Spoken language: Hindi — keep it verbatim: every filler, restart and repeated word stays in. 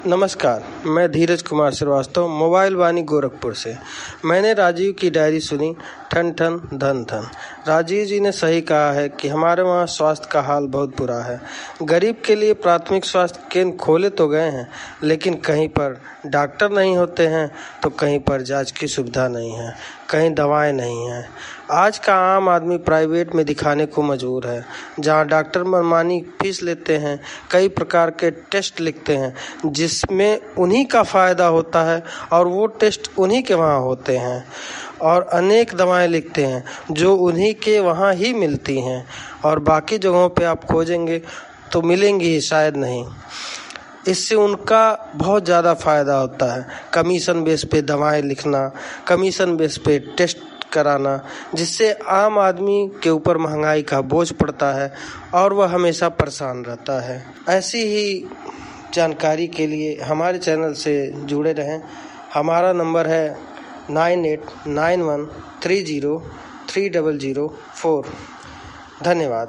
नमस्कार, मैं धीरज कुमार श्रीवास्तव मोबाइल वाणी गोरखपुर से। मैंने राजीव की डायरी सुनी, ठन ठन धन धन। राजीव जी ने सही कहा है कि हमारे वहाँ स्वास्थ्य का हाल बहुत बुरा है। गरीब के लिए प्राथमिक स्वास्थ्य केंद्र खोले तो गए हैं, लेकिन कहीं पर डॉक्टर नहीं होते हैं तो कहीं पर जांच की सुविधा नहीं है, कहीं दवाएं नहीं हैं। आज का आम आदमी प्राइवेट में दिखाने को मजबूर है, जहां डॉक्टर मनमानी फीस लेते हैं, कई प्रकार के टेस्ट लिखते हैं जिसमें उन्हीं का फ़ायदा होता है और वो टेस्ट उन्हीं के वहाँ होते हैं, और अनेक दवाएं लिखते हैं जो उन्हीं के वहाँ ही मिलती हैं और बाकी जगहों पे आप खोजेंगे तो मिलेंगी ही शायद नहीं। इससे उनका बहुत ज़्यादा फ़ायदा होता है। कमीशन बेस पे दवाएं लिखना, कमीशन बेस पे टेस्ट कराना, जिससे आम आदमी के ऊपर महंगाई का बोझ पड़ता है और वह हमेशा परेशान रहता है। ऐसी ही जानकारी के लिए हमारे चैनल से जुड़े रहें। हमारा नंबर है nine eight nine one three zero three zero zero four. धन्यवाद।